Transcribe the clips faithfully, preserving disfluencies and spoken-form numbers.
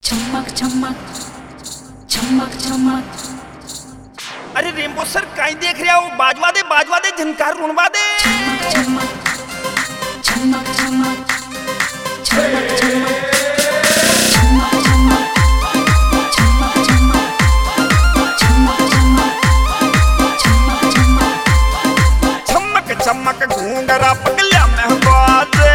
चमक चमक चमक चमक। अरे रेम्बो सर कहीं देख रहा हो? बाजवा दे बाजवा दे झनकार रुणवा दे। चमक चमक चमक चमक चमक चमक चमक चमक चमक चमक चमक चमक चमक चमक घूंघरा पगलिया में बाजे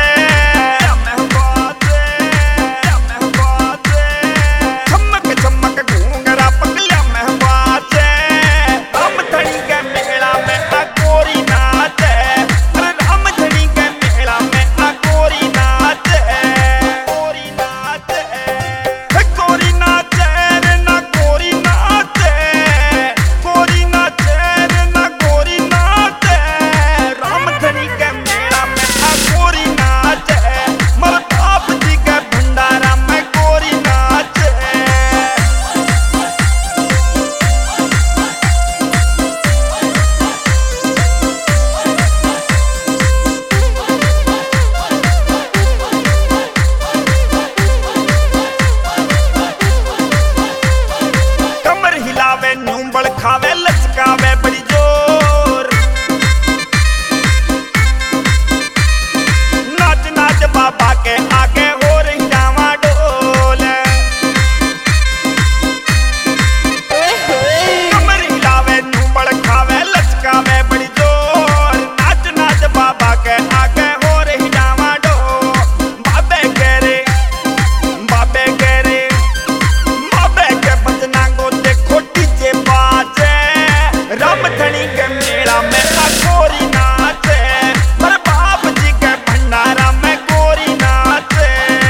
न्यूंबल खावे लचकावे बड़ी जोर। नाच नाच बाबा के आगे हो रही डावा डोल। कमर हिलावे न्यूंबल खावे लचकावे बड़ी जोर। नाच नाच बाबा के आगे हो रही डावा डोल। बाबे गेरे बाबे गेरे बाबे के बजना को देखो डीजे बाजे। रामधनी के मेला में आ गोरी नाचे। पर बाप जी के भंडारा में गोरी नाचे।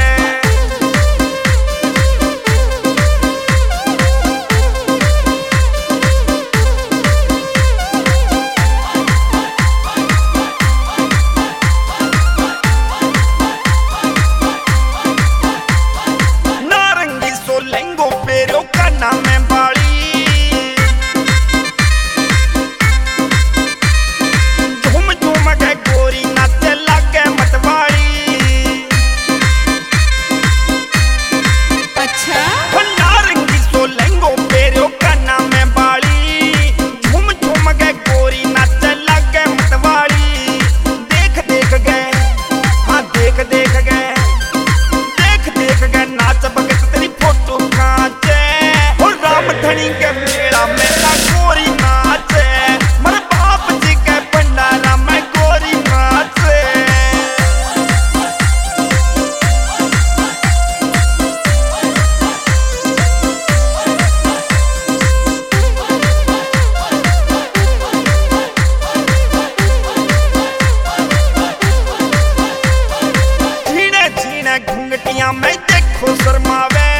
नारंगी सो लहंगो पेरो काना में बाड़ी। गोरी नाचे लागे मतवाड़ी। अच्छा नारंगी सो लहंगो पेरो काना में बाड़ी। झूम झूम गए गोरी नाचे लागे मतवाड़ी। देख देख गए हाँ देख देख गए देख देख गए नाच भगत तेरी फोटो खाचे। और रामधनी के मेला में ना गोरी नाचे। मर बाप जी के भंडारा में गोरी नाचे। छीने छीने घूंघटियां में देखो शर्मावे।